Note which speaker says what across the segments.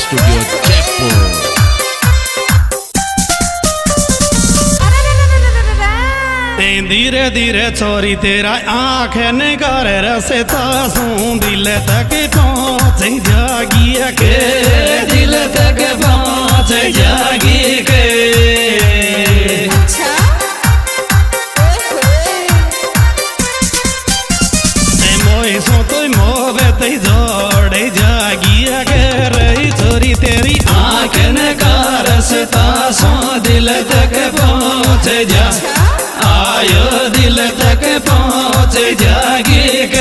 Speaker 1: Studio Jaipur.
Speaker 2: धीरे धीरे छोरी तेरा आँख निगार रसे तासू दिल तक पहुँच जागी के, दिल तक पहुँच जागी के। मोई सो तो मोवे ते जोड़े जागी के रही छोरी तेरी आँख निगार रसे तासू दिल तक पहुँच जा, आयो दिल तक पहुँच जागी के।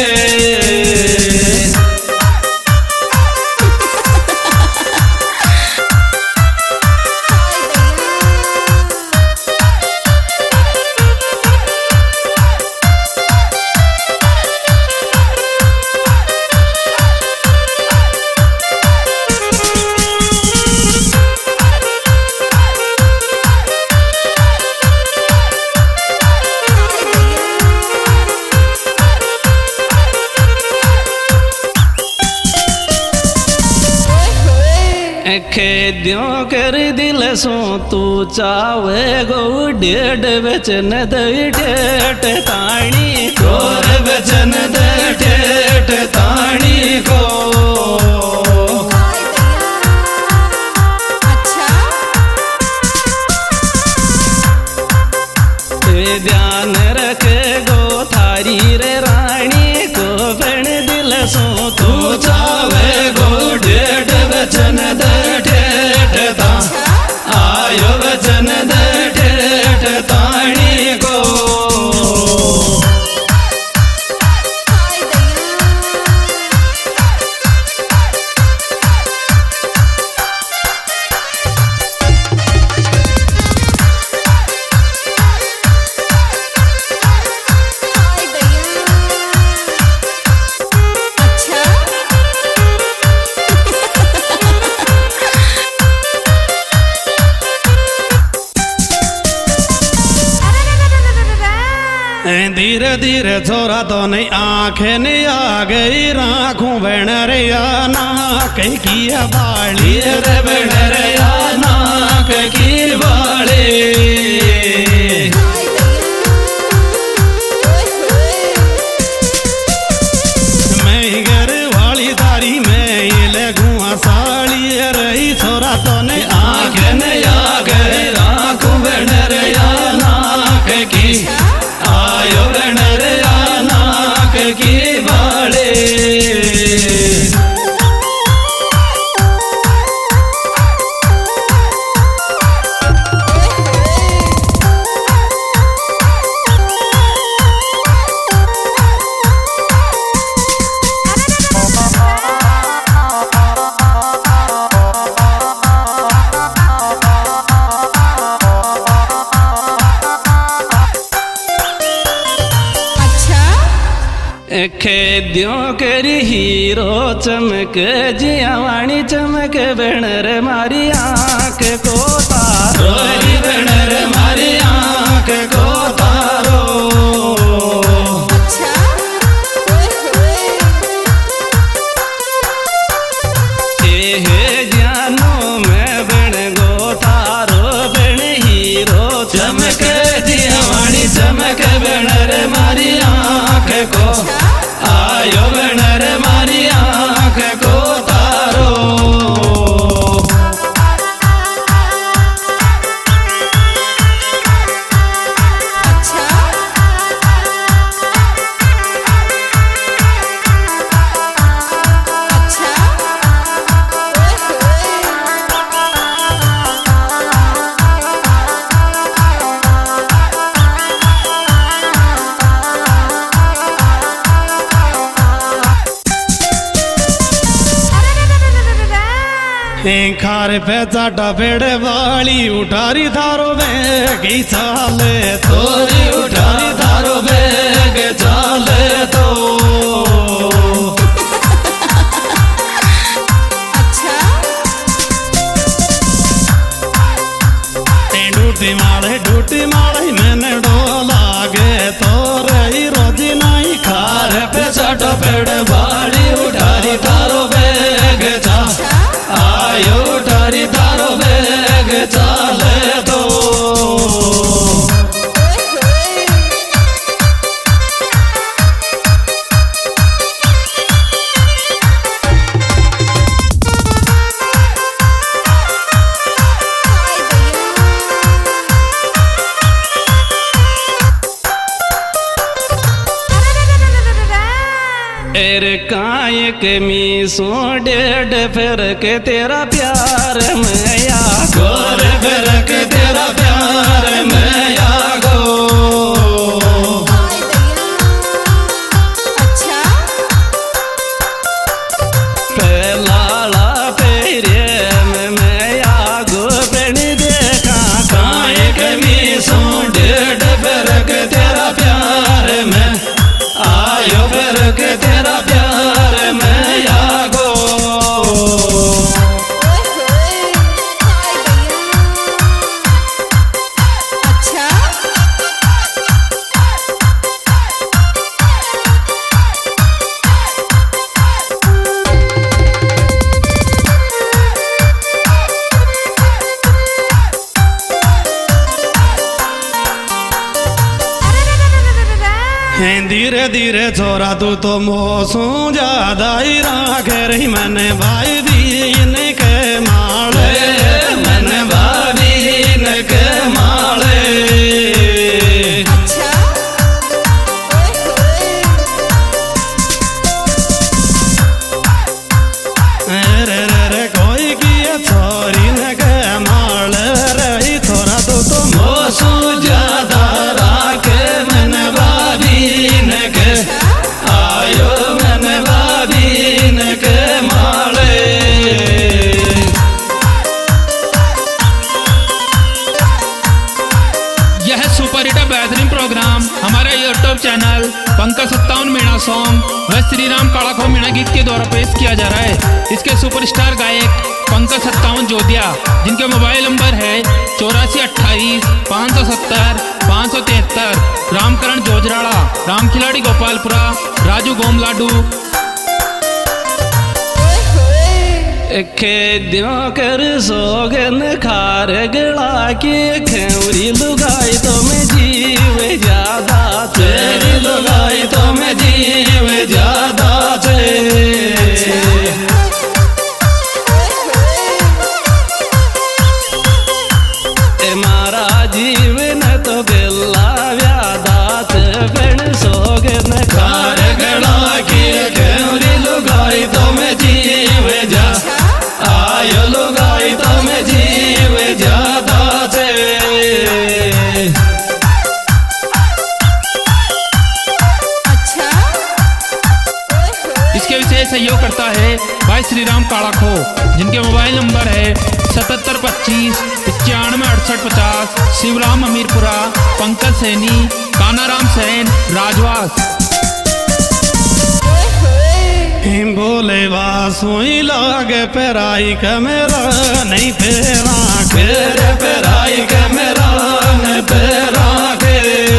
Speaker 2: खेद्यों कर दिल सो तू चावे गो डेढ़ वचन दे ठेठ ताणी को, वचन दे ठेठ ताणी को। ध्यान रखे गो थारी रे रानी को, बन दिल सो तू चावे गो डेढ़ वचन दे ठेठ ता, आयो वचन दे ठेठ ताणी को। धीरे धीरे छोरा तो नहीं आंखें नहीं आ गई राखूं बन रे नाक की बाली रे बन रे नाक की बाली। मैं घर वाली दारी में लगूंगा साड़ी रही छोरा तो नहीं आंखें नहीं आ गई राखूं बन रे नाक की, आयो बन रे नाक की बाले। खेद्यों कर हीरो चमक जियावाणी चमक बनर मारी आँख को तारो, बनर मारी आँख को तारो। जानो मैं बन गो तारो, बन हीरो चमक जियावाणी चमक बनर मारी आँख को, आयो बनर मारी आँख को तारो। खार पे चाटा पेड़ वाली उठारी थारो बेग चाले, तोरी उठारी थारो बेग चाले तो। डूटी मारे मैंने डोला गे तो रही रोजी नहीं खार पे चाटा पेड़ वाली उठारी थारो बेग चा, आयो तेरे काय के मीसो डेढ़ फिर के तेरा प्यार मैया गोर फिर के तेरा प्यार मैया गो।
Speaker 1: अच्छा
Speaker 2: लाला पेरे में मैया गो प्रेणी देखा काय के मीसो डेढ़ फिर के तेरा प्यार में आयो फिर के तेरा प्यार मैया गो।
Speaker 1: अच्छा
Speaker 2: धीरे धीरे छोरा तू तो मोसू ज्यादा ही राखे रही मैंने भाई दीन के माले मैंने भाई दीन के माले।
Speaker 1: अच्छा
Speaker 2: रे रे रे कोई किया छोरी न के माल रही छोरा तू तो मोसू ज्यादा राखे मैंने भाभी न के आयो मैंने भाभी न के माले।
Speaker 3: यह सुपर हिट बेहतरीन प्रोग्राम हमारा YouTube channel Pankaj 57 Meena song व श्री राम कालाखो मीणा गीत के द्वारा पेश किया जा रहा है। इसके सुपरस्टार गायक पंकज 57 जोधिया जिनके मोबाइल नंबर है 8428 570 573, रामकरण जोजराड़ा, राम खिलाड़ी गोपालपुरा, राजू गोम लाडू।
Speaker 2: खेद्यों कर सोगन खार गला के खेवरी लुगाई तो मैं जीव ज्यादा तेरी लुगाई तो मैं जीव ज्यादा मारा जीवन तो बिल्ला व्यादात फिर सोगन खार गला के खेवरी लुगाई तो मैं जीव जा आयो लुगाई तो मैं जीव ज्यादा से।
Speaker 1: अच्छा
Speaker 3: इसके विशेष सहयोग करता है भाई श्री राम कालाखो जिनके मोबाइल नंबर है 7725 95 68 50, शिवराम अमीरपुरा, पंकज सैनी, कानाराम सैन, राजवास।
Speaker 2: बोले वासुई लागे पेराई का मेरा नहीं पेरा खेरे पेराई का मेरा नहीं पेरा के।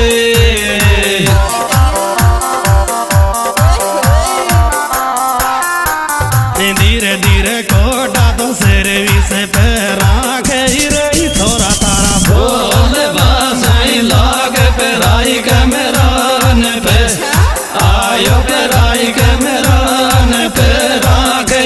Speaker 2: धीरे धीरे कोटा तो सिर भी से पेरा के रही थोड़ा तारा बोले वासुई लागे पेराई का मेरा नहीं पे आयो पेराई का मेरा पेरा के।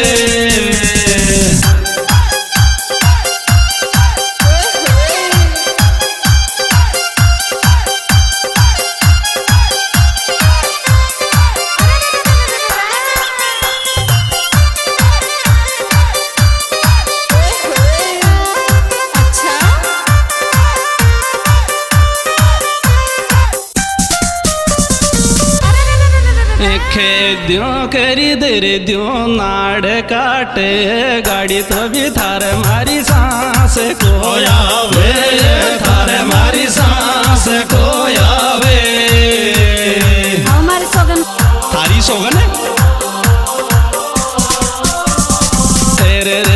Speaker 2: खेद्यों करी दर द्यों नाड़ काटे गाड़ी तो भी थार मारी सांस कोया वे थार मारी सांस कोया वे।
Speaker 1: हमारी सोगन
Speaker 2: थारी सोगन है तेरे